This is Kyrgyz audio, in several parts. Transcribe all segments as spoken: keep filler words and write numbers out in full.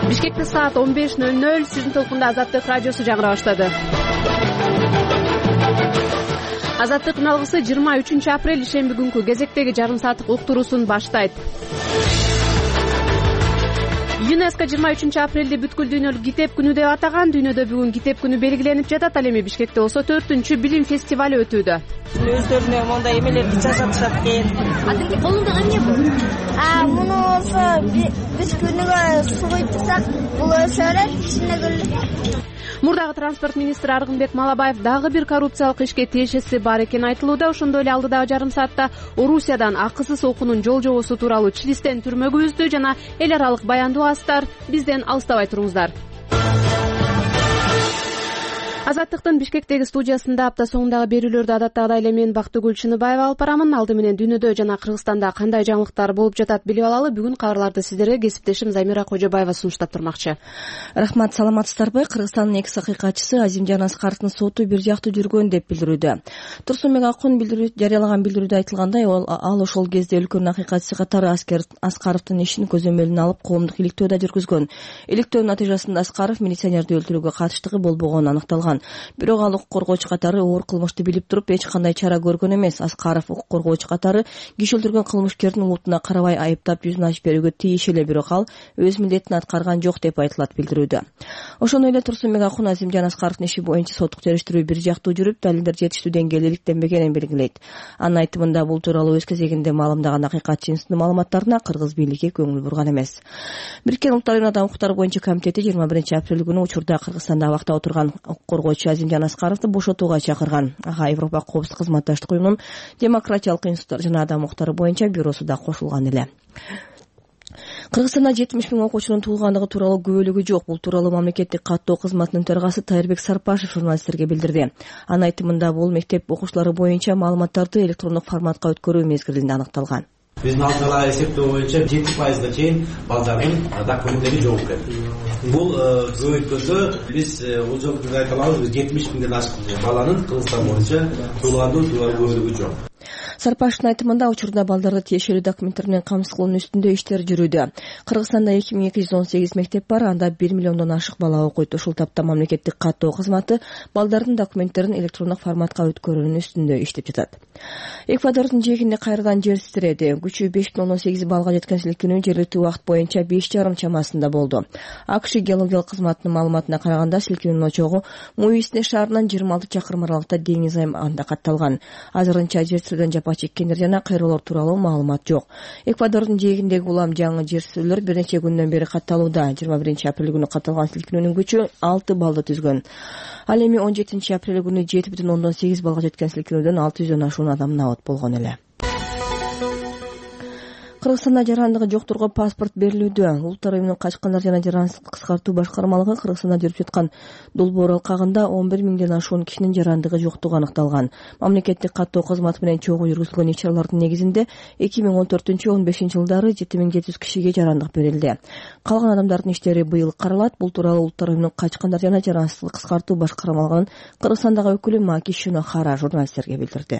Бишкекте саат он беш ноль ноль, сиздин толкунда Азаттык радиосу жаңыра баштады. Азаттыктын алгысы жыйырма үчүнчү апрель ишемби күнкү кезектеги жарым сааттык уктуруусун баштайт. ЮНЕСКО жыйырма үчүнчү апрелди бүткүл дүйнөлүк китеп күнү деп атаган. Дүйнөдө бүгүн китеп күнү белгиленип жатат. Ал эми Бишкекте болсо төртүнчү билим фестивали өтүүдө. Өздөрүнө мондай эмелерди жасатышат экен. Азыркы колуңда эмне бул? А, муну болсо биз күнүгө суу куйсак, бул өсө берет, ичине көлөт. Мурдагы транспорт министри Аргынбек Малабаев дагы бир коррупциялык ишке тиешеси бар экени айтылууда. Ошондой эле алдыдагы жарым саатта Орусиядан акысыз окуунун жол жобосу тууралуу Чилистен түрмөгө үздү жана эл аралык баяндуу астар. Бизден алыстабай туруңуздар. Азаттыктын Бишкектеги студиясында апта соңундагы берүүлөрдү адаттагыдай эле мен Бактыгүл Чыныбаева алып барамын. Алды менен дүйнөдө жана Кыргызстанда кандай жаңылыктар болуп жатат билип алалы. Бүгүн кабарларды сиздерге кесиптешим Замира Кожобаева сунуштап турмакчы. Рахмат, саламатсыздарбы? Кыргызстандын экс акыйкатчысы Азимжан Аскаровдун соту бир жактуу жүргөн деп билдирүүдө. Турсун Мегакун билдирүү жарыялаган билдирүүдө айтылгандай, ал ошол кезде өлкөнүн акыйкатчысы катары Аскаровдун ишин көзөмөлүнө алып коомдук иликтөө да жүргүзгөн. Иликтөөнүн натыйжасында Аскаров милиционерди өлтүрүүгө катыштыгы болбогону аныкталган. Бирок ал укук коргоочу катары оор кылмышты билип туруп эч кандай чара көргөн эмес. Аскаров укук коргоочу катары киши өлтүргөн кылмышкердин улутуна карабай айыптап жүзүн ачып берүүгө тийиш эле, бирок ал өз милдетин аткарган жок деп айтылат билдирүүдө. Ошондой эле Турсун Мегакун Азимжан Аскаровдун иши боюнча соттук териштирүү бир жактуу жүрүп, далилдер жетиштүү деңгээлде иликтенбегенин белгилейт. Анын айтымында бул тууралуу өз кезегинде маалымдаган акыйкатчынын маалыматтарына кыргыз бийлиги көңүл бурган эмес. Бириккен Улуттар Уюмунун адам укуктары боюнча комитети жыйырма биринчи апрель күнү учурда Кыргызстанда абакта отурган укук коргоочу Азимжан Аскаровду бошотууга чакырган. Ага Европа коопсуздук кызматташтык уюмунун демократиялык институттар жана адам укуктары боюнча бюросу да кошулган эле. Кыргызстанда жетимиш миң окуучунун туулгандыгы тууралуу күбөлүгү жок. Бул тууралуу мамлекеттик каттоо кызматынын төрагасы Тайырбек Сарпашев журналисттерге билдирди. Анын айтымында бул мектеп окуучулары боюнча маалыматтарды электрондук форматка өткөрүү мезгилинде аныкталган. Биздин алдыга эсептөө боюнча жети пайызга чейин балдардын документтери жок экен. Бул көбөйткөндө биз бул жолу айта алабыз, биз жетимиш миңден ашык баланын Кыргызстан боюнча туулгандуу күбөлүгү жок. Сарпаштын айтымында учурда балдарды тиешелүү документтер менен камсыз кылуунун үстүндө иштер жүрүүдө. Кыргызстанда эки миң эки жүз он сегиз мектеп бар, анда бир миллиондон ашык бала окуйт. Ушул тапта мамлекеттик каттоо кызматы балдардын документтерин электрондук форматка өткөрүүнүн үстүндө иштеп жатат. Эквадордун жээгинде кайрадан жер титиреди. Күчү беш бүтүн ондон сегиз балга жеткен силкинүү жергиликтүү убакыт боюнча беш жарым чамасында болду. АКШ геологиялык кызматынын маалыматына караганда силкинүүнүн очогу Муисне шаарынан жыйырма алты чакырым аралыкта деңиз аймагында катталган. Азырынча жер титиреден жапа чеккендер жана кайрылуулар тууралуу маалымат жок. Эквадордун жээгиндеги улам жаңы жер титиреүүлөр бир нече күндөн бери катталууда. жыйырма биринчи апрель күнү катталган силкинүүнүн күчү алты балды түзгөн. Ал эми он жетинчи апрель күнү жети бүтүн ондон сегиз балга жеткен силкинүүдөн алты жүздөн ашуун адам набат болгон эле. Кыргызстанда жарандыгы жокторго паспорт берилүүдө. Улуттар Уюмунун качкандар жана жарандыкты кыскартуу башкармалыгы Кыргызстанда жүрүп жаткан долбоор алкагында он бир миңден ашуун кишинин жарандыгы жоктугу аныкталган. Мамлекеттик каттоо кызматы менен чогуу жүргүзүлгөн иш-чаралардын негизинде эки миң он төртүнчү он бешинчи жылдары жети миң жети жүз кишиге жарандык берилди. Калган адамдардын иштери быйыл каралат. Бул тууралуу Улуттар Уюмунун качкандар жана жарандыкты кыскартуу башкармалыгынын Кыргызстандагы өкүлү Маки Шунохара журналисттерге билдирди.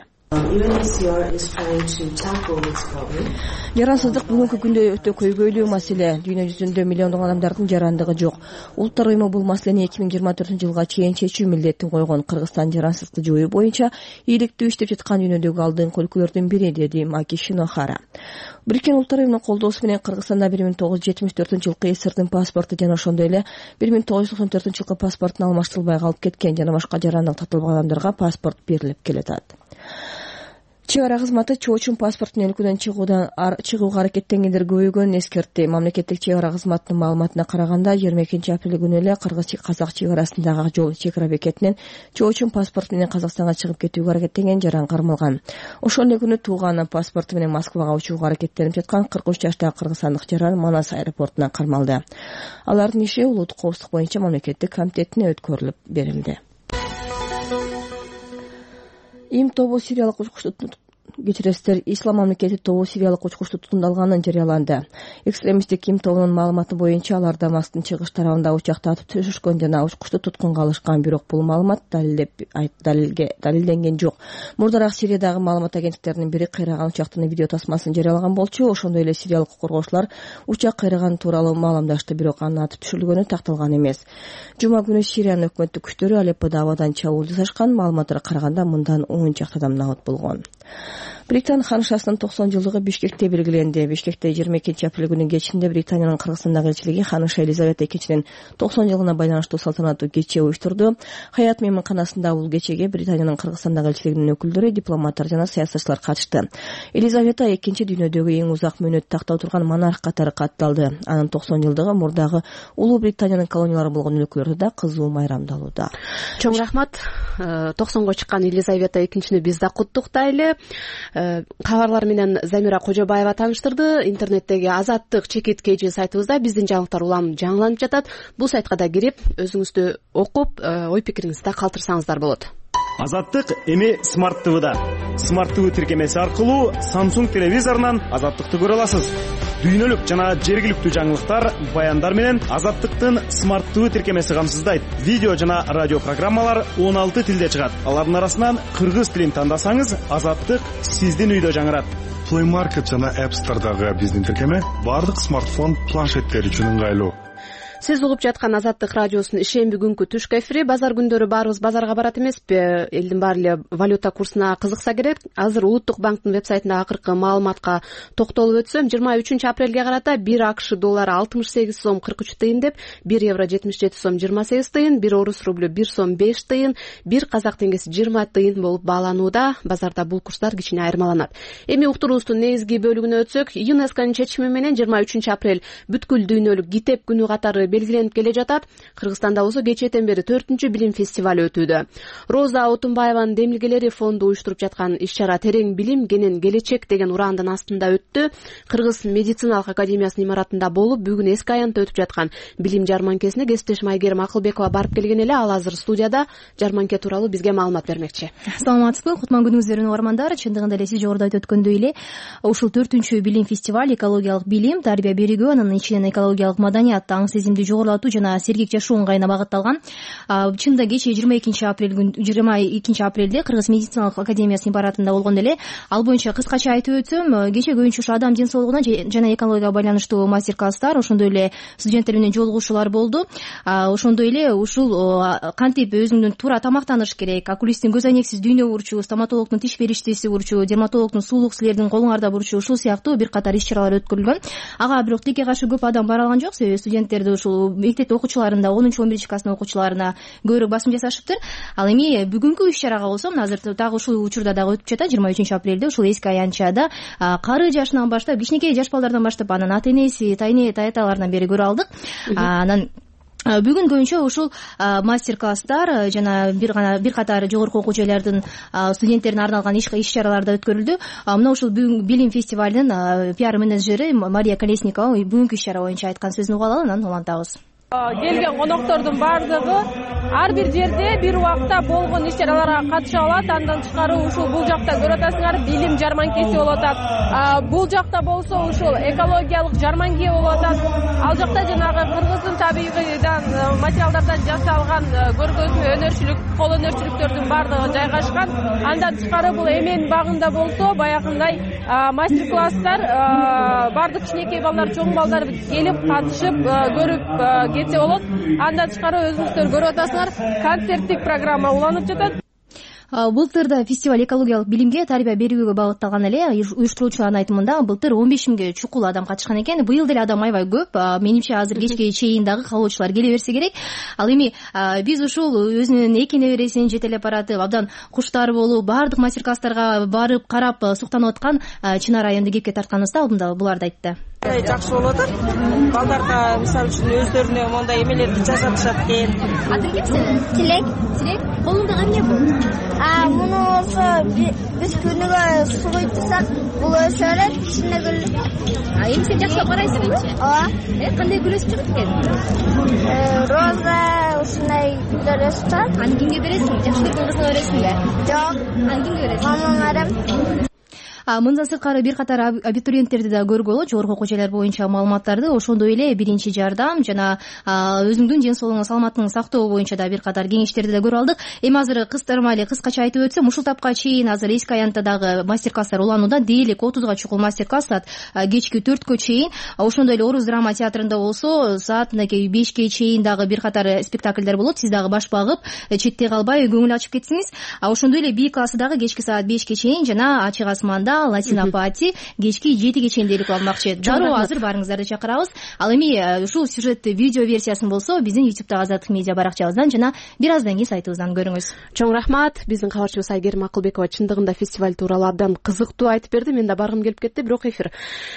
Жарансыздык бүгүнкү күндө өтө көйгөйлүү маселе. Дүйнө жүзүндө миллиондон адамдардын жарандыгы жок. Улуттар Уюму бул маселени эки миң жыйырма төртүнчү жылга чейин чечүү милдетин койгон. Кыргызстан жарансыздыкты жоюу боюнча ийгиликтүү иштеп жаткан дүйнөдөгү алдыңкы өлкөлөрдүн бири, деди Маки Шунохара. Бириккен Улуттар Уюмунун колдоосу менен Кыргызстанда бир миң тогуз жүз жетимиш төртүнчү жылкы СССРдин паспорту жана ошондой эле бир миң тогуз жүз токсон төртүнчү жылкы паспортун алмаштырылбай калып кеткен жана башка жарандык татылбаган адамдарга паспорт берилип келатат. Чек ара кызматы чоочун паспорт менен өлкөдөн чыгуудан чыгууга аракеттенгендер көбөйгөнүн эскертти. Мамлекеттик чек ара кызматынын маалыматына караганда жыйырма экинчи апрель күнү эле кыргыз-казак чек арасындагы жол чек ара бекетинен чоочун паспорт менен Казакстанга чыгып кетүүгө аракеттенген жаран кармалган. Ошол эле күнү тууган паспорту менен Москвага учууга аракеттенип жаткан кырк үч жаштагы кыргызстандык жаран Манас аэропортуна кармалды. Алардын иши улуттук коопсуздук боюнча мамлекеттик комитетине өткөрүлүп берилди. Им тобу сириялык учкучту кечиресиздер, Ислам мамлекети тобу сириялык учкучту туткундалганын жарыяланды. Экстремисттик Ким тобунун маалыматы боюнча алар Дамасктын чыгыш тарабында учакта атып түшүшкөн жана учкучту туткунга алышкан, бирок бул маалымат далилденген жок. Мурдараак Сириядагы маалымат агенттиктеринин бири кыйраган учактын видео тасмасын жарыялаган болчу. Ошондой эле сириялык коргоочулар учак кыйраган тууралуу маалымдашты, бирок анын аты түшүрүлгөнү такталган эмес. Жума күнү Сириянын өкмөттүк күчтөрү Алепподо абадан чабуул жасашкан. Маалыматтарга караганда мындан он чакты адам набат болгон. Британ ханышасынын токсон жылдыгы Бишкекте белгиленди. Бишкекте жыйырма экинчи апрель күнү кечинде Британиянын Кыргызстандагы элчилиги ханыша Елизавета экинчинин токсон жылына байланыштуу салтанаттуу кече уюштурду. Хаят мейманканасында бул кечеге Британиянын Кыргызстандагы элчилигинин өкүлдөрү, дипломаттар жана саясатчылар катышты. Елизавета экинчи дүйнөдөгү эң узак мөөнөт такта отурган монарх катары катталды. Анын токсон жылдыгы мурдагы Улуу Британиянын колониялары болгон өлкөлөрдө да кызуу майрамдалууда. Чоң рахмат. токсонго чыккан Елизавета экинчини биз да куттуктайлы. Кабарлар менен Замира Кожобаева тааныштырды. Интернеттеги Азаттык чекит кежи сайтыбызда биздин жаңылыктар улам жаңыланып жатат. Бул сайтка да кирип, өзүңүздү окуп, ой пикириңизди да калтырсаңыздар болот. Азаттык эми Smart ти ви-да. Smart ти ви тиркемеси аркылуу Samsung телевизорунан Азаттыкты көрө аласыз. Дүйнөлүк жана жергиликтүү жаңылыктар, баяндар менен Азаттыктын Smart ти ви тиркемеси камсыздайт. Видео жана радио программалар он алты тилде чыгат. Алардын арасынан кыргыз тилин тандасаңыз, Азаттык сиздин үйдө жаңырат. Play Market жана App Store'дагы биздин тиркеме бардык смартфон, планшеттер үчүн ыңгайлуу. Сиз угуп жаткан Азаттык радиосунун ишемби күнкү түшкү эфири. Базар күндөрү баарыбыз базарга барат эмеспи? Элдин баары эле валюта курсуна кызыкса керек. Азыр Улуттук банктын вебсайтында акыркы маалыматка токтолуп өтсөм, жыйырма үчүнчү апрелге карата бир АКШ доллары алтымыш сегиз сом кырк үч тыйын деп, бир евро жетимиш жети сом жыйырма сегиз тыйын, бир орус рублю бир сом беш тыйын, бир казак теңгеси жыйырма тыйын болуп бааланууда. Базарда бул курстар кичине айырмаланат. Эми уктуруубуздун негизги бөлүгүнө өтсөк, ЮНЕСКОнун чечими менен жыйырма үчүнчү апрель бүткүл дүйнөлүк китеп күнү катары белгиленип келе жатат. Кыргызстанда болсо кечээден бери төртүнчү билим фестивалы өтүүдө. Роза Отунбаеванын демилгелери фонду уюштуруп жаткан иш-чара терең билим кенен келечек деген урандын астында өттү. Кыргыз медициналык академиясынын имаратында болуп, бүгүн эски аянтта өтүп жаткан билим жарманкесине кесиптешим Айгерим Акылбекова барып келген эле. Ал азыр студияда жарманке тууралуу бизге маалымат бермекчи. Саламатсызбы, кутман күнүңүздөр угармандар. Чындыгында эле сиз жогоруда айтып өткөндөй эле, ушул төртүнчү билим фестиваль экологиялык билим, тарбия берүүгө, анын ичинен экологиялык маданият, аң сезимди жогорулатуу жана сергек жашоо ыңгайына багытталган. Чында кечээ жыйырма экинчи апрель күн жыйырма экинчи апрелде Кыргыз медициналык академиясынын имаратында болгон эле. Ал боюнча кыскача айтып өтсөм, кечээ көбүнчө ушу адам ден соолугуна жана экологияга байланыштуу мастер-класстар, ошондой эле студенттер менен жолугушуулар болду. Ошондой эле ушул кантип өзүңдүн туура тамактаныш керек, окулисттин көз айнексиз дүйнө бурчу, стоматологдун тиш бериштеси бурчу, дерматологдун суулук силердин колуңарда бурчу, ушул сыяктуу бир катар иш-чаралар өткөрүлгөн. Ага бирок тилекке каршы көп адам бара алган жок, себеби студенттерди ушул мектеп окуучуларында, онунчу он биринчи класстын окуучуларына көбүрөөк басым жасашыптыр. Ал эми бүгүнкү иш-чарага болсо, азыр дагы ушул учурда дагы өтүп жатат. жыйырма үчүнчү апрелде ушул эски аянтчада кары жашынан баштап, кичинекей жаш балдардан баштап, анан ата энеси, тайне таяталарынан бери көрө алдык. Анан бүгүн көбүнчө ушул мастер-класстар жана бир гана бир катар жогорку окуу жайлардын студенттерине арналган иш-чараларда өткөрүлдү. Мына ушул билим фестивалынын пиар менеджери Мария Колесникова бүгүнкү иш-чара боюнча айткан сөзүн угуп алалы, анан улантабыз. Келген коноктордун баардыгы ар бир жерде бир убакта болгон иш-чараларга катыша алат. Андан тышкары ушул бул жакта көрүп атасыңар, билим жарманкеси болуп атат. Бул жакта болсо ушул экологиялык жарманке болуп атат. Ал жакта жанагы кыргыздын табигыйдан материалдардан жасалган көргөзмө өнөрчүлүк, кол өнөрчүлүктөрдүн баардыгы жайгашкан. Андан тышкары бул эмен багында болсо баягындай мастер-класстар, баардык кичинекей балдар, чоң балдар келип катышып көрүп кетсе болот. Андан тышкары өзүңүздөр көрүп атасыңар, концерттик программа уланып жатат. Былтыр да фестиваль экологиялык билимге, тарбия берүүгө багытталган эле. Уюштуруучулардын айтымында былтыр он беш миңге чукул адам катышкан экен. Быйыл деле адам аябай көп. Менимче азыр кечке чейин дагы каалоочулар келе берсе керек. Ал эми биз ушул өзүнүн эки небересин жетелеп баратып, абдан куштар болуп, баардык мастер-класстарга барып, карап, суктанып аткан Чынар айымды кепке тартканыбызда алдында буларды айтты. Жакшы болуп атат. Балдарга мисалы үчүн өздөрүнө мондай эмелерди жасатышат экен. Атың ким сенин? Тилек. Тилек. Колуңдагы эмне бул? А, муну болсо биз күнүгө суу куюп турсак, бул өсө берет, кичине гүл. А, эми сен жакшы карайсың? Ооба. Э, кандай гүл өсүп чыгат экен? Роза, ушундай гүлдөр өсүп турат. Аны кимге бересиң? Жакшы көргөн кызыңа бересиңби? Жок. Аны кимге бересиң? Мамама берем. Мындан сырткары бир катар абитуриенттерди да көргөлө, жогорку окуу жайлар боюнча маалыматтарды, ошондой эле биринчи жардам жана өзүңдүн ден соолугуңун саламаттыгын сактоо боюнча да бир катар кеңештерди да көрүп алдык. Эми азыр кыстырма эле кыскача айтып өтсөм, ушул тапка чейин азыр эски аянтта дагы мастер класстар уланууда. Дээрлик отузга чукул мастер класс саат кечки төрткө чейин. Ошондой эле Орус драма театрында болсо саат мынакей бешке чейин дагы бир катар спектакльдер болот. Сиз дагы баш багып, четте калбай көңүл ачып кетсиңиз. Ошондой эле би классы дагы кечки саат бешке чейин жана ачык асманда Латина пати кечки жетиге чейин дээрлик алынмакчы. Дароо азыр баарыңыздарды чакырабыз. Ал эми ушул сюжетти видео версиясын болсо биздин ютубтагы Азаттык медиа баракчабыздан жана бир аздан кийин сайтыбыздан көрүңүз. Чоң рахмат. Биздин кабарчыбыз Айгерим Акылбекова чындыгында фестиваль тууралуу абдан кызыктуу айтып берди. Мен да баргым келип кетти, бирок эфир.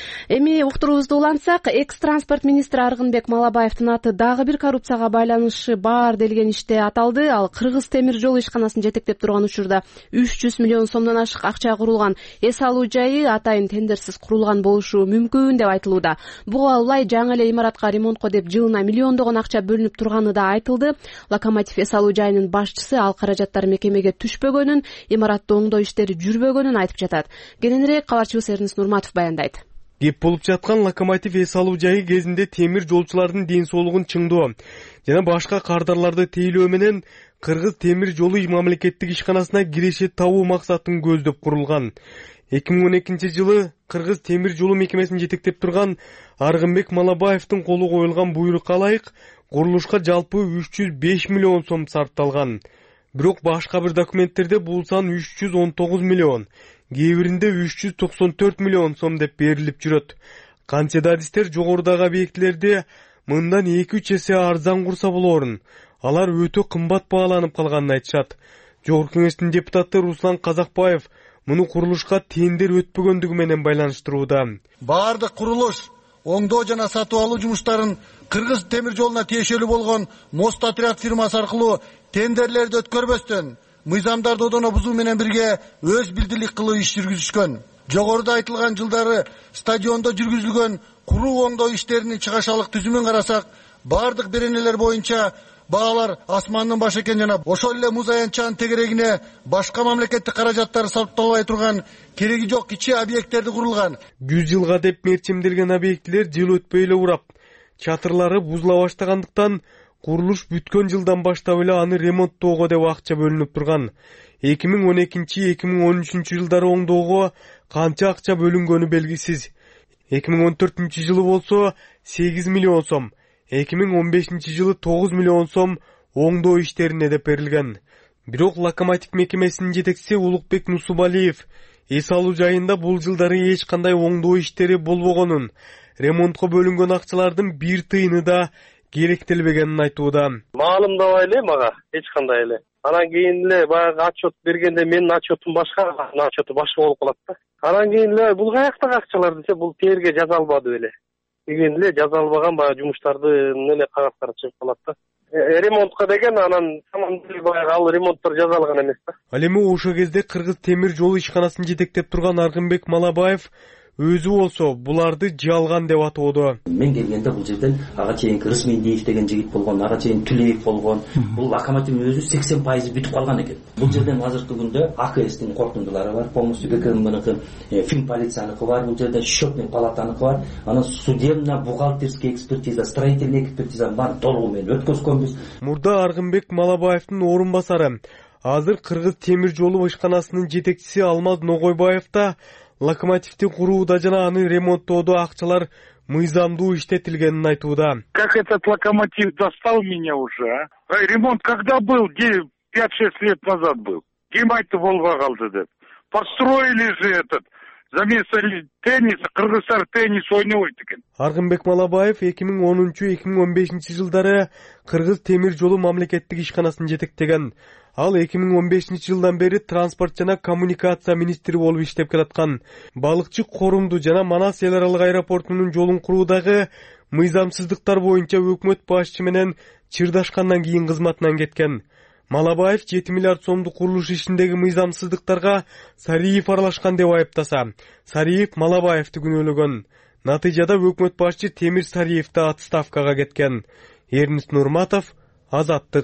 Эми уктуруубузду улантсак, экс транспорт министри Аргынбек Малабаевдин аты дагы бир коррупцияга байланышы бар делген иште аталды. Ал Кыргыз темир жол ишканасын жетектеп турган учурда үч жүз миллион сомдон ашык акча курулган эс алуу жайы атайын тендерсиз курулган болушу мүмкүн деп айтылууда. Буга улай жаңы эле имаратка ремонтко деп жылына миллиондогон акча бөлүнүп турганы да айтылды. Локомотив эс алуу жайынын башчысы ал каражаттар мекемеге түшпөгөнүн, имаратты оңдоо иштери жүрбөгөнүн айтып жатат. Кененирээк кабарчыбыз Эрнис Нурматов баяндайт. Кеп болуп жаткан локомотив эс алуу жайы кезинде темир жолчулардын ден соолугун чыңдоо жана башка кардарларды тейлөө менен Кыргыз темир жолу мамлекеттик ишканасына киреше табуу максатын көздөп курулган. эки миң он экинчи жылы Кыргыз темир жолу мекемесин жетектеп турган Аргынбек Малабаевдин колу коюлган буйрукка ылайык курулушка жалпы үч жүз беш миллион сом сарпталган. Бирок башка бир документтерде бул сан үч жүз он тогуз миллион, кээ биринде үч жүз токсон төрт миллион сом деп берилип жүрөт. Канча да адистер жогорудагы объектилерди мындан эки үч эсе арзан курса болорун, алар өтө кымбат бааланып калганын айтышат. Жогорку кеңештин депутаты Руслан Казакбаев муну курулушка тендер өтпөгөндүгү менен байланыштырууда. Баардык курулуш, оңдоо жана сатып алуу жумуштарын Кыргыз темир жолуна тиешелүү болгон Мост отряд фирмасы аркылуу тендерлерди өткөрбөстөн мыйзамдарды одоно бузуу менен бирге өз билдирлик кылуу иш жүргүзүшкөн. Жогоруда айтылган жылдары стадиондо жүргүзүлгөн куруу оңдоо иштеринин чыгашалык түзүмүн карасак, баардык беренелер боюнча баалар асмандын башы экен жана ошол эле муз аянтчанын тегерегине башка мамлекеттик каражаттар сарпталбай турган кереги жок кичи объекттерди курулган. жүз жылга деп мерчимделген объектилер жыл өтпөй эле урап, чатырлары бузула баштагандыктан курулуш бүткөн жылдан баштап эле аны ремонттоого деп акча бөлүнүп турган. эки миң он экинчи эки миң он үчүнчү жылдары оңдоого канча акча бөлүнгөнү белгисиз. эки миң он төртүнчү жылы болсо сегиз миллион сом, эки миң он бешинчи жылы тогуз миллион сом оңдоо иштерине деп берилген. Бирок локомотив мекемесинин жетекчиси Улукбек Нусубалиев эс алуу жайында бул жылдары эч кандай оңдоо иштери болбогонун, ремонтко бөлүнгөн акчалардын бир тыйыны да керектелбегенин айтууда. Маалымдабай эле мага эч кандай эле. Анан кийин эле баягы отчет бергенде менин отчетум башка, анын отчету башка болуп калат да. Анан кийин эле бул каяктагы акчалар десе, бул терге жаза албады эле. Кийин эле жаза албаган баягы жумуштардын эле кагаздары чыгып калат да. Ремонтко деген анан самандык баягы ал ремонттор жазалган эмес да. Ал эми ошол кезде Кыргыз темир жолу ишканасын жетектеп турган Аргынбек Малабаев өзү болсо буларды жалган деп атоодо. Мен келгенде бул жерден ага чейин Рысмендиев деген жигит болгон, ага чейин Түлеев болгон. Бул локомотивдин өзү сексен пайызы бүтүп калган экен. Бул жерден азыркы күндө А К Стин корутундулары бар, полностью Г К Мныкы, Фин полицияныкы бар, бул жерде счетный палатаныкы бар. Анан судебно-бухгалтерский экспертиза, строительный экспертиза бар, толугу менен өткөзгөнбүз. Мурда Аргынбек Малабаевдин орун басары, азыр Кыргыз темир жолу ишканасынын жетекчиси Алмаз Ногойбаев да локомотивди курууда жана аны ремонттоодо акчалар мыйзамдуу иштетилгенин айтууда. Как этот локомотив достал меня уже, а? Ремонт когда был? пять-шесть лет назад был. Ким айтып болбой калды деп. Построили же этот, за место тенниса, кыргыздар теннис ойнобойт экен. Аргынбек Малабаев эки миң онунчу эки миң он бешинчи жылдары Кыргыз темир жолу мамлекеттик ишканасын жетектеген. Ал эки миң он бешинчи жылдан бери транспорт жана коммуникация министри болуп иштеп келаткан. Балыкчы Корумду жана Манас эл аралык аэропортунун жолун куруудагы мыйзамсыздыктар боюнча өкмөт башчы менен чырдашкандан кийин кызматынан кеткен. Малабаев жети миллиард сомдук курулуш ишиндеги мыйзамсыздыктарга Сариев аралашкан деп айыптаса, Сариев Малабаевди күнөөлөгөн. Натыйжада өкмөт башчы Темир Сариевди отставкага кеткен. Эрнис Нурматов, Азаттык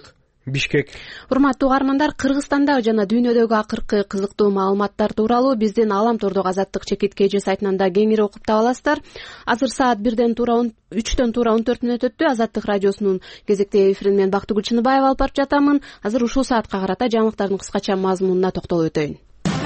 Бишкек. Урматтуу угармандар, Кыргызстандагы жана дүйнөдөгү акыркы кызыктуу маалыматтар тууралуу биздин Аламтордук Азаттык чекит кж сайтынан да кеңири окуп таба аласыздар. Азыр саат бирден туура үчтөн туура он төрт мүнөт өттү. Азаттык радиосунун кезектеги эфирин мен Бактыгүл Чыныбаева алып барып жатамын. Азыр ушул саатка карата жаңылыктардын кыскача мазмунуна токтолуп өтөйүн.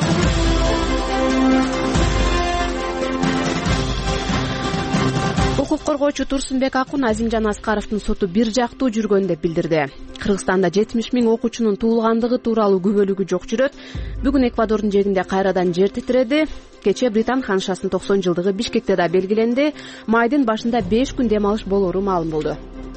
Укук коргоочу Турсунбек Акун Азимжан Аскаровдун соту бир жактуу жүргөн деп билдирди. Кыргызстанда жетимиш миң окуучунун туулгандыгы тууралуу күбөлүгү жок жүрөт. Бүгүн Эквадордун жээгинде кайрадан жер титиреди. Кечээ Британ ханышасынын токсон жылдыгы Бишкекте да белгиленди. Майдын башында беш күн дем алыш болоору маалым болду.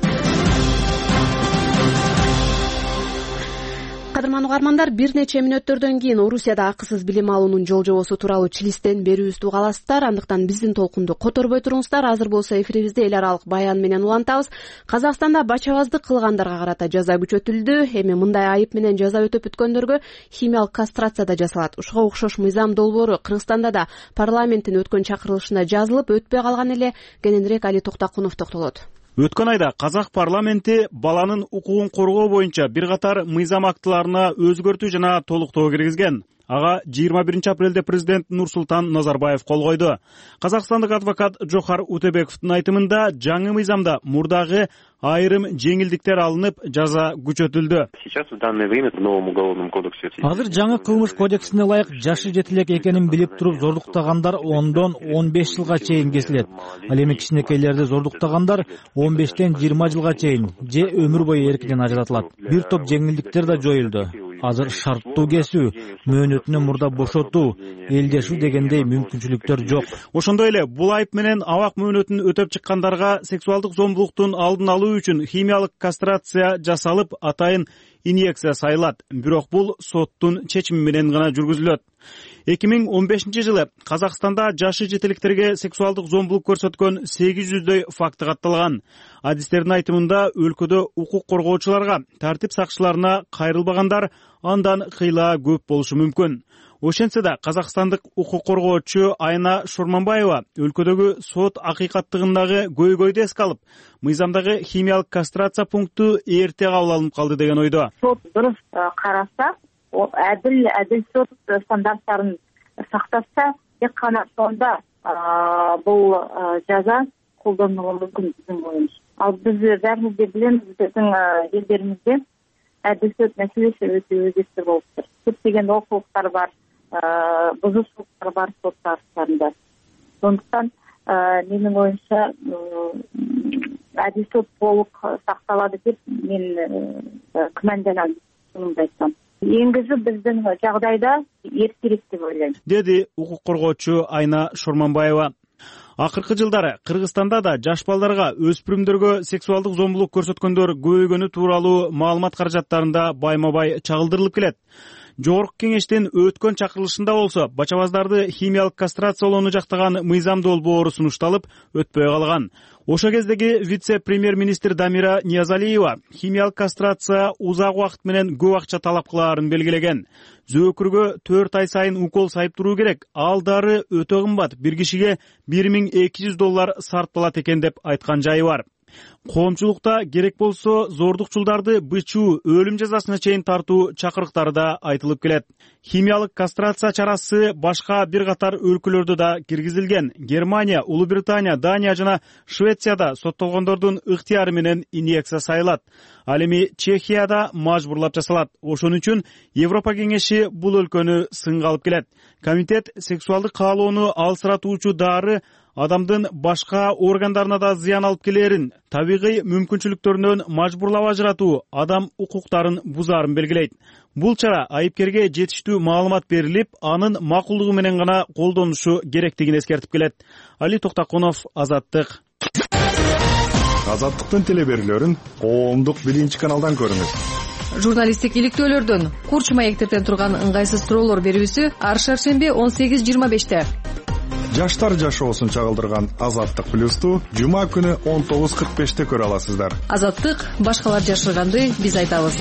Кадырман угармандар, бир нече мүнөттөрдөн кийин Орусияда акысыз билим алуунун жол жобосу тууралуу чилистен берүүбүздү уга аласыздар. Андыктан биздин толкунду которбой туруңуздар. Азыр болсо эфирибизде эл аралык баян менен улантабыз. Казакстанда бачабаздык кылгандарга карата жаза күчөтүлдү. Эми мындай айып менен жаза өтөп бүткөндөргө химиялык кастрация да жасалат. Ушуга окшош мыйзам долбоору Кыргызстанда да парламенттин өткөн чакырылышына жазылып, өтпөй калган эле. Кененирээк Али Токтакунов токтолот. Өткөн айда Казак парламенти баланын укугун коргоо боюнча бир катар мыйзам актыларына өзгөртүү жана толуктоо киргизген. Ага жыйырма биринчи апрелде президент Нурсултан Назарбаев кол койду. Казакстандык адвокат Жохар Утебековдун айтымында жаңы мыйзамда мурдагы айрым жеңилдиктер алынып, жаза күчөтүлдү. Азыр жаңы кылмыш кодексине ылайык жашы жетилек экенин билип туруп зордуктагандар ондон он беш жылга чейин кесилет. Ал эми кичинекейлерди зордуктагандар он бештен жыйырма жылга чейин же өмүр бою эркинен ажыратылат. Бир топ жеңилдиктер да жоюлду. Азыр шарттуу кесүү, мөөнөтүнөн мурда бошотуу, элдешүү дегендей мүмкүнчүлүктөр жок. Ошондой эле бул айып менен абак мөөнөтүн өтөп чыккандарга сексуалдык зомбулуктун алдын алуу үчүн химиялык кастрация жасалып, атайын инъекция сайылат. Бирок бул соттун чечими менен гана жүргүзүлөт. эки миң он бешинчи жылы Казакстанда жашы жетилектерге сексуалдык зомбулук көрсөткөн сегиз жүздөй факты катталган. Адистердин айтымында өлкөдө укук коргоочуларга, тартип сакчыларына кайрылбагандар андан кыйла көп болушу мүмкүн. Ошентсе да Казакстандык укук коргоочу Айна Шорманбаева өлкөдөгү сот акыйкаттыгындагы көйгөйдү эске алып, мыйзамдагы химиялык кастрация пункту эрте кабыл алынып калды деген ойдо. Сот дурус караса, адил адил сот стандарттарын сактаса, тек кана сонда бул жаза колдонулушу мүмкүн биздин оюбуз. Ал биз баарыбыз билебиз, биздин элдеримизде адил сот маселеси өтө өзекти болуптур. Көптөгөн олкулуктар бар, бузушулуктар бар сот тарыхында. Сондуктан менин оюмча адил сот толук сакталады деп мен күмөнданам, шундай айтсам. Энгизүү биздин жагдайда эртерээк деп ойлойм, деди укук коргоочу Айна Шорманбаева. Акыркы жылдары Кыргызстанда да жаш балдарга, өспүрүмдөргө сексуалдык зомбулук көрсөткөндөр көбөйгөнү тууралуу маалымат каражаттарында байма-бай чагылдырылып келет. Жогорку кеңештин өткөн чакырылышында болсо бачабаздарды химиялык кастрациялоону жактаган мыйзам долбоору сунушталып, өтпөй калган. Ошо кездеги вице-премьер-министр Дамира Ниязалиева химиялык кастрация узак убакыт менен көп акча талап кылаарын белгилеген. Зөөкүргө төрт ай сайын укол сайып туруу керек. Ал дары өтө кымбат, бир кишиге бир миң эки жүз доллар сарпталат экен деп айткан жайы бар. Коомчулукта керек болсо зордукчулдарды бычуу, өлүм жазасына чейин тартуу чакырыктары да айтылып келет. Химиялык кастрация чарасы башка бир катар өлкөлөрдө да киргизилген. Германия, Улуу Британия, Дания жана Швецияда соттолгондордун ыктыяры менен инъекция сайылат. Ал эми Чехияда мажбурлап жасалат. Ошон үчүн Европа кеңеши бул өлкөнү сынга алып келет. Комитет сексуалдык каалоону алсыратуучу дары адамдын башка органдарына да зыян алып келерин, табигый мүмкүнчүлүктөрүнөн мажбурлап ажыратуу, адам укуктарын бузаарын белгилейт. Бул чара айыпкерге жетиштүү маалымат берилип, анын макулдугу менен гана колдонулушу керектигин эскертип келет. Али Токтакунов, Азаттык. Азаттыктын телеберүүлөрүн коомдук биринчи каналдан көрүңүз. Журналисттик иликтөөлөрдөн, курч маектерден турган ыңгайсыз суроолор берүүсү ар шаршемби он сегиз жыйырма беште. Жаштар жашоосун чагылдырган Азаттык плюсту жума күнү он тогуз кырк беште көрө аласыздар. Азаттык башкалар жашырганды биз айтабыз.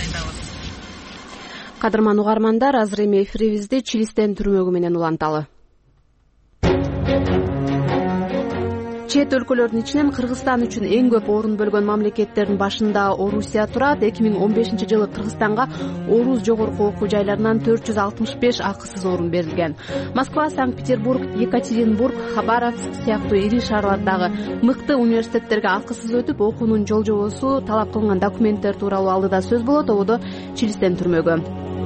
Кадырман угармандар, азыр эми эфирибизди Чилистен түрмөгү менен уланталы. чет өлкөлөрдүн ичинен Кыргызстан үчүн эң көп орун бөлгөн мамлекеттердин башында Орусия турат. эки миң он бешинчи жылы Кыргызстанга орус жогорку окуу жайларынан төрт жүз алтымыш беш акысыз орун берилген. Москва, Санкт-Петербург, Екатеринбург, Хабаровск сыяктуу ири шаарлардагы мыкты университеттерге акысыз өтүп, окуунун жол жобосу, талап кылынган документтер тууралуу алдыда сөз болот. Ободо Чилистен түрмөгө.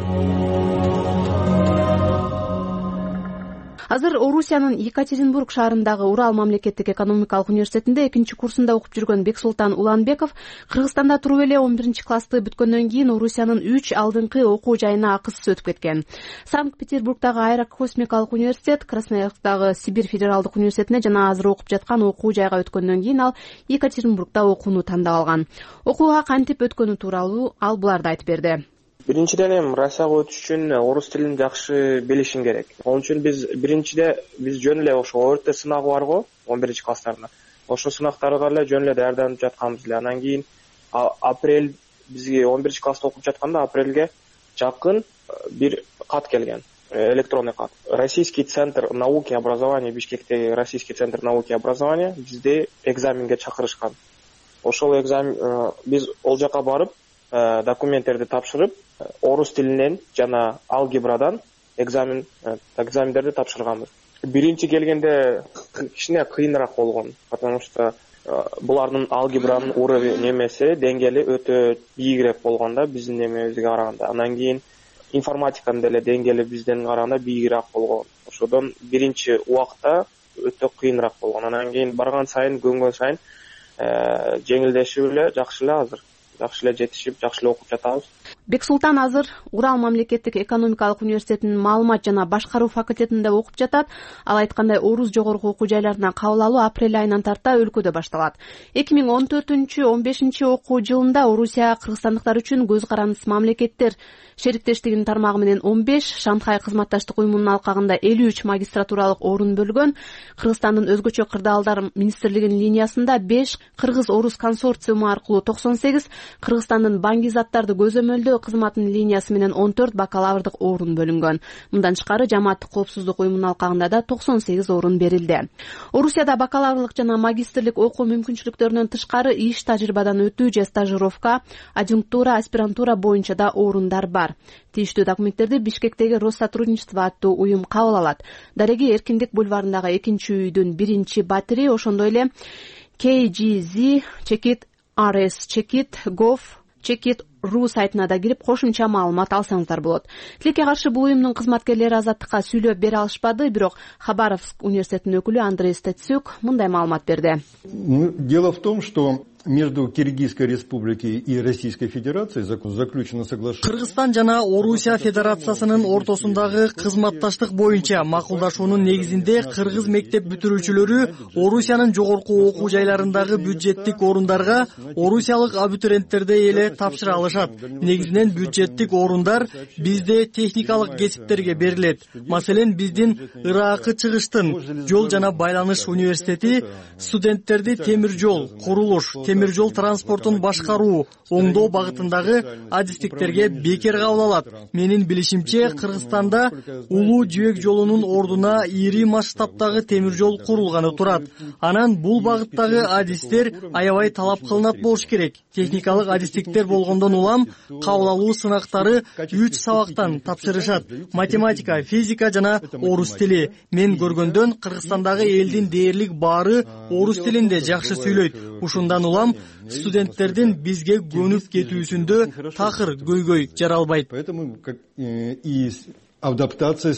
Азыр Орусиянын Екатеринбург шаарындагы Урал мамлекеттик экономикалык университетинде экинчи курсунда окуп жүргөн Бексултан Уланбеков Кыргызстанда туруп эле он биринчи классты бүткөндөн кийин Орусиянын үч алдыңкы окуу жайына акысыз өтүп кеткен. Санкт-Петербургдагы Аэрокосмикалык университет, Красноярсктагы Сибирь федералдык университетине жана азыр окуп жаткан окуу жайга өткөндөн кийин ал Екатеринбургда окууну тандап алган. Окууга кантип өткөнү тууралуу ал буларды айтып берди. Биринчиден эми Россияга өтүш үчүн орус тилин жакшы билишиң керек. Onun үчүн биз биринчиде биз жөн эле ошо о эр тэ сынагы бар го, он биринчи класстарына. Ошо сынактарга эле жөн эле даярданып жатканбыз эле. Анан кийин апрель бизге он биринчи класста окуп жатканда апрелге жакын бир кат келген, электронный кат. Российский центр науки и образования, Бишкектеги Российский центр науки и образования бизди экзаменге чакырышкан. Ошол экзамен биз ол жака барып документтерди тапшырып, орус тилинен жана алгебрадан экзамен экзамендерди тапшырганбыз. Биринчи келгенде кичине кыйыныраак болгон, потому что булардын алгебранын уровень немеси, деңгээли өтө бийигирээк болгон да биздин немебизге караганда. Анан кийин информатиканын деле деңгээли бизден караганда бийигирээк болгон. Ошодон биринчи убакта өтө кыйыныраак болгон. Анан кийин барган сайын, көнгөн сайын жеңилдешип эле, жакшы эле азыр. Жакшы эле жетишип, жакшы эле окуп жатабыз. Бексултан азыр Урал мамлекеттик экономикалык университетинин маалымат жана башкаруу факультетинде окуп жатат. Ал айткандай, орус жогорку окуу жайларына кабыл алуу апрель айынан тарта өлкөдө башталат. эки миң он төртүнчү он бешинчи окуу жылында Орусия кыргызстандыктар үчүн көз карандыс мамлекеттер шериктештигинин тармагы менен он беш, Шанхай кызматташтык уюмунун алкагында элүү үч магистратуралык орун бөлгөн. Кыргызстандын өзгөчө кырдаалдар министрлигинин линиясында беш, Кыргыз-Орус консорциуму аркылуу токсон сегиз, Кыргызстандын банги заттарды көзөмөлдөө кызматынын линиясы менен он төрт бакалаврдык орун бөлүнгөн. Мындан тышкары жамааттык коопсуздук уюмунун алкагында да токсон сегиз орун берилди. Орусияда бакалаврлык жана магистрлик окуу мүмкүнчүлүктөрүнөн тышкары иш тажрыйбадан өтүү же стажировка, адъюнктура, аспирантура боюнча да орундар бар. Тийиштүү документтерди Бишкектеги Россотрудничество аттуу уюм кабыл алат. Дареги Эркиндик бульварындагы экинчи үйдүн биринчи батири, ошондой эле кей джи зет чекит ар эс чекит gov чекит ру сайтына да кирип кошумча маалымат алсаңыздар болот. Тилекке каршы бул уюмдун кызматкерлери азаттыкка сүйлөп бере алышпады, бирок Хабаровск университетинин өкүлү Андрей Стецюк мындай маалымат берди. Дело в том, что между Киргизской республикой и Российской Федерацией заключено соглашение. Кыргызстан жана Орусия Федерациясынын ортосундагы кызматташтык боюнча макулдашуунун негизинде кыргыз мектеп бүтүрүүчүлөрү Орусиянын жогорку окуу жайларындагы бюджеттик орундарга орусиялык абитуриенттерди эле тапшыра алышат. Негизинен бюджеттик орундар бизде техникалык кесиптерге берилет. Маселен, биздин Ыракы чыгыштын жол жана байланыш университети студенттерди темир жол, курулуш, темир жол транспортун башкаруу, оңдоо багытындагы адистиктерге бекер кабыл алат. Менин билишимче, Кыргызстанда улуу жибек жолунун ордуна ири масштабтагы темир жол курулганы турат. Анан бул багыттагы адистер аябай талап кылынат болуш керек. Техникалык адистиктер болгондон улам кабыл алуу сынактары үч сабактан тапшырышат: математика, физика жана орус тили. Мен көргөндөн Кыргызстандагы элдин дээрлик баары орус тилинде жакшы сүйлөйт. Ушундан улам студенттердин бизге көнүп кетүүсүндө такыр көйгөй жаралбайт. Поэтому и адаптация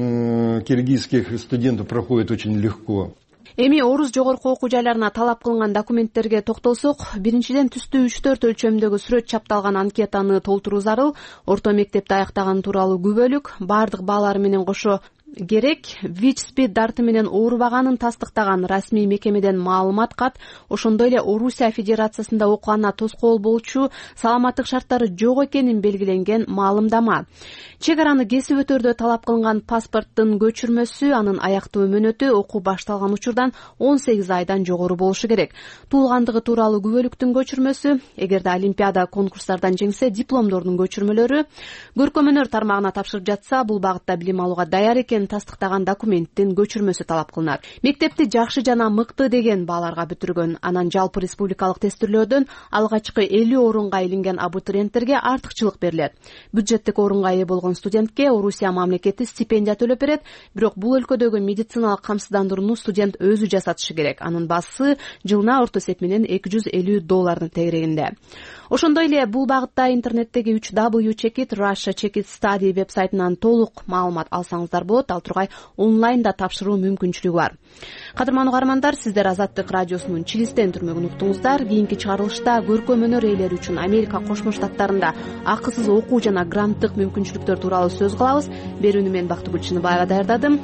киргизских студентов проходит очень легко. Эми орус жогорку окуу жайларына талап кылынган документтерге токтолсок, биринчиден түстүү үч төрт өлчөмдөгү сүрөт чапталган анкетаны толтуруу зарыл. Орто мектепти аяктаган тууралуу күбөлүк, бардык баалары менен кошо керек, ВИЧ-СПИД дарты менен оорубаганын тастыктаган расмий мекемеден маалымат кат, ошондой эле Орусия Федерациясында окуганына тоскоол болчу саламаттык шарттары жок экенин белгиленген маалымдама. Чек араны кесип өтөрдө талап кылынган паспорттун көчүрмөсү, анын аяктуу мөөнөтү окуу башталган учурдан он сегиз айдан жогору болушу керек. Туулгандыгы тууралуу күбөлүктүн көчүрмөсү, эгерде олимпиада конкурстардан жеңсе, дипломдордун көчүрмөлөрү, көркөм өнөр тармагына тапшырып жатса, бул багытта билим алууга даяр экен деген тастыктаган документтин көчүрмөсү талап кылынат. Мектепти жакшы жана мыкты деген бааларга бүтүргөн, анан жалпы республикалык тестирлөөдөн алгачкы элүү орунга илинген абитуриенттерге артыкчылык берилет. Бюджеттик орунга ээ болгон студентке Орусия мамлекети стипендия төлөп берет, бирок бул өлкөдөгү медициналык камсыздандырууну студент өзү жасатышы керек. Анын баасы жылына орто эсеп менен эки жүз элүү доллардын тегерегинде. Ошондой эле бул багытта интернеттеги үч дабл ю чек ит Russia Check It Study вебсайтынан толук маалымат алсаңыздар болот. Ал тургай онлайнда тапшыруу мүмкүнчүлүгү бар. Кадырман угармандар, сиздер Азаттык радиосунун Чилистен түрмөгүн уктуңуздар. Кийинки чыгарылышта көркөм өнөр ээлери үчүн Америка Кошмо Штаттарында акысыз окуу жана гранттык мүмкүнчүлүктөр тууралуу сөз кылабыз. Берүүнү мен Бактыгүл Чыныбаева даярдадым.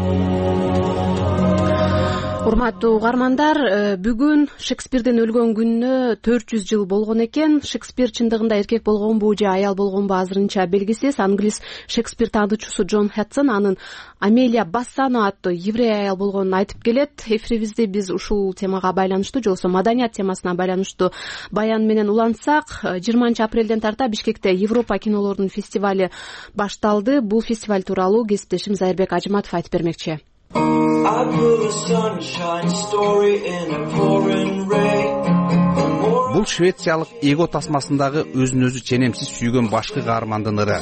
Урматтуу угармандар, бүгүн Шекспирдин өлгөн күнүнө төрт жүз жыл болгон экен. Шекспир чындыгында эркек болгонбу же аял болгонбу азырынча белгисиз. Англис Шекспир таануучусу Джон Хэтсон анын Амелия Бассано аттуу еврей аял болгонун айтып келет. Эфирибизди биз ушул темага байланыштуу, же болбосо маданият темасына байланыштуу баян менен улантсак, жыйырманчы апрелден тарта Бишкекте Европа кинолордун фестивали башталды. Бул фестиваль тууралуу кесиптешим Зайырбек Ажыматов айтып бермекчи. Бул швециялык эго тасмасындагы өзүн өзү ченемсиз сүйгөн башкы каармандын ыры.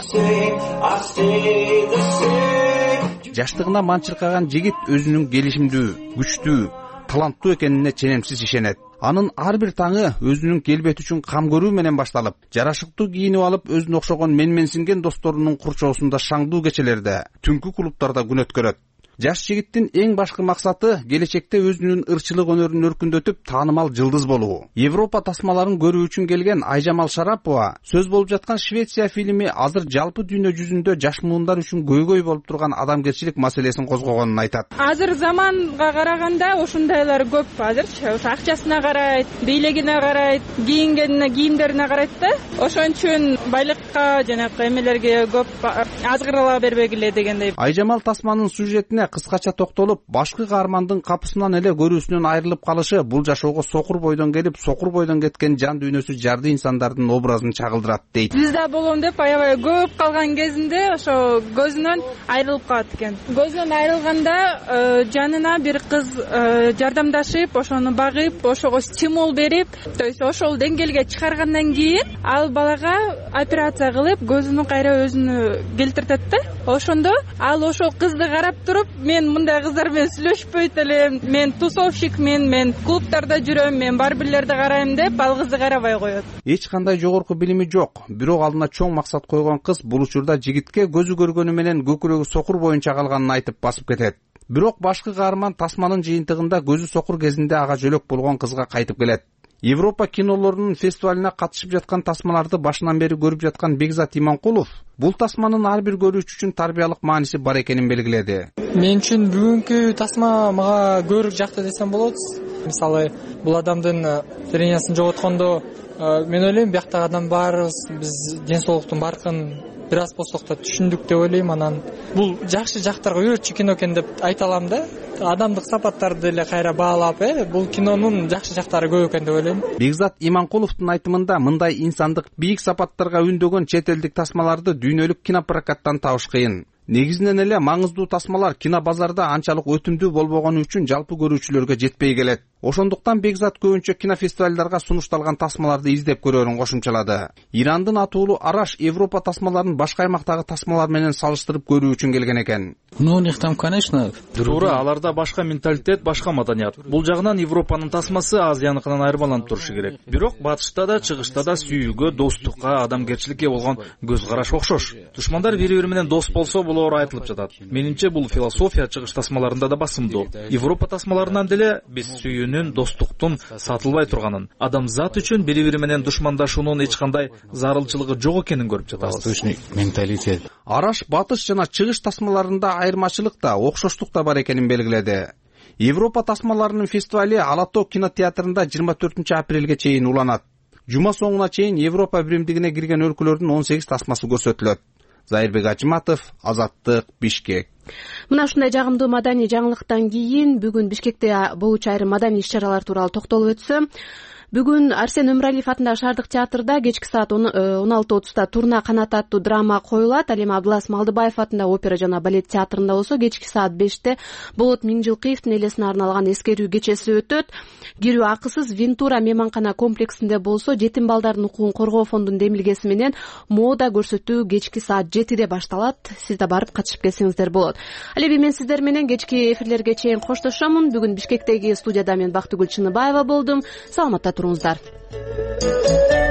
Жаштыгына манчыркаган жигит өзүнүн келишимдүү, күчтүү, таланттуу экенине ченемсиз ишенет. Анын ар бир таңы өзүнүн келбети үчүн кам көрүү менен башталып, жарашыктуу кийинип алып өзүнө окшогон менменсинген досторунун курчоосунда шаңдуу кечелерде, түнкү клубтарда күн өткөрөт. Жаш жигиттин эң башкы максаты келечекте өзүнүн ырчылык өнөрүн өркүндөтүп, таанымал жылдыз болуу. Европа тасмаларын көрүү үчүн келген Айжамал Шарапова сөз болуп жаткан Швеция фильми азыр жалпы дүйнө жүзүндө жаш муундар үчүн көйгөй болуп турган адамгерчилик маселесин козгогонун айтат. Азыр заманга караганда ошондайлар көп. Азырчы акчасына карайт, бийлигине карайт, кийингенине, кийимдерине карайт да. Ошон үчүн байлыкка жанагы эмелерге көп азгырыла бербегиле дегендей. Айжамал тасманын сюжетине кыскача токтолуп, башкы каармандын капысынан эле көрүүсүнөн айрылып калышы бул жашоого сокур бойдон келип, сокур бойдон кеткен жан дүйнөсү жарды инсандардын образын чагылдырат дейт. Биз да болом деп аябай көп калган кезинде ошо көзүнөн айрылып калат экен. Көзүнөн айрылганда жанына бир кыз жардамдашып, ошону багып, ошого стимул берип, то есть ошол деңгээлге чыгаргандан кийин ал балага операция кылып, көзүнүн кайра өзүнө келтиртет да. Ошондо ал ошол кызды карап туруп, мен мындай кыздар менен сүйлөшпөйт элем, мен тусовщикмин, мен клубтарда жүрөм, мен бар бирлерди карайм деп ал кызды карабай коет. Эч кандай жогорку билими жок, бирок алдына чоң максат койгон кыз бул учурда жигитке көзү көргөнү менен көкүрөгү сокур боюнча калганын айтып басып кетет. Бирок башкы каарман тасманын жыйынтыгында көзү сокур кезинде ага жөлөк болгон кызга кайтып келет. Европа кинолорунун фестивалына катышып жаткан тасмаларды башынан бери көрүп жаткан Бекзат Иманкулов бул тасманын ар бир көрүүчү үчүн тарбиялык мааниси бар экенин белгиледи. Мен үчүн бүгүнкү тасма мага көрүк жакты десем болот. Мисалы, бул адамдын зрениясын жоготкондо мен ойлойм бияктагы адам баарыбыз биз ден соолуктун баркын бир аз болсок да түшүндүк деп ойлойм. Анан бул жакшы жактарга үйрөтчү кино экен деп айта алам да. Адамдык сапаттарды эле кайра баалап, э, бул кинонун жакшы жактары көп экен деп ойлойм. Бекзат Иманкуловдун айтымында мындай инсандык бийик сапаттарга үндөгөн чет элдик тасмаларды дүйнөлүк кинопрокаттан табыш кыйын. Негизинен эле маңыздуу тасмалар кино базарда анчалык өтүмдүү болбогону үчүн жалпы көрүүчүлөргө жетпей келет. Ошондуктан Бекзат көбүнчө кинофестивалдарга сунушталган тасмаларды издеп көрөрүн кошумчалады. Ирандын атуулуу Араш Европа тасмаларын башка аймактагы тасмалар менен салыштырып көрүү үчүн келген экен. Ну, у них там, конечно, туура, аларда башка менталитет, башка маданият. Бул жагынан Европанын тасмасы Азияныкынан айырмаланып турушу керек. Бирок батышта да, чыгышта да сүйүүгө, достукка, адамгерчиликке болгон көз караш окшош. Душмандар бири-бири менен дос болсо, бул оор айтылып жатат. Менимче бул философия чыгыш тасмаларында да басымдуу. Европа тасмаларынан деле биз сүйүүнүн, достуктун сатылбай турганын, адамзат үчүн бири-бири менен душмандашуунун эч кандай зарылчылыгы жок экенин көрүп жатабыз. Восточный менталитет. Араш батыш жана чыгыш тасмаларында айырмачылык да, окшоштук да бар экенин белгиледи. Европа тасмаларынын фестивали Алатоо кинотеатрында жыйырма төртүнчү апрелге чейин уланат. Жума соңуна чейин Европа биримдигине кирген өлкөлөрдүн он сегиз тасмасы көрсөтүлөт. Зайырбек Ажыматов, Азаттык, Бишкек. Мына ушундай жагымдуу маданий жаңылыктан кийин бүгүн Бишкекте болуучу айрым маданий иш-чаралар тууралуу токтолуп өтсөм, Бүгүн Арсен Өмүралиев атындагы Шаардык театрда кечки саат он алты отузда Турна канат аттуу драма коюлат. Ал эми Абдылас Малдыбаев атындагы опера жана балет театрында болсо кечки саат беште Болот Миңжилкыевдин элесине арналган эскерүү кечеси өтөт. Кирүү акысыз. Вентура мейманкана комплексинде болсо жетим балдардын укугун коргоо фондунун демилгеси менен мода көрсөтүү кечки саат жетиде башталат. Сиз да барып катышып келсеңиздер болот. Ал эми мен сиздер менен кечки эфирлерге чейин коштошомун. Бүгүн Бишкектеги студияда мен Бактыгүл Чыныбаева болдум. Саламатта туруңуздар.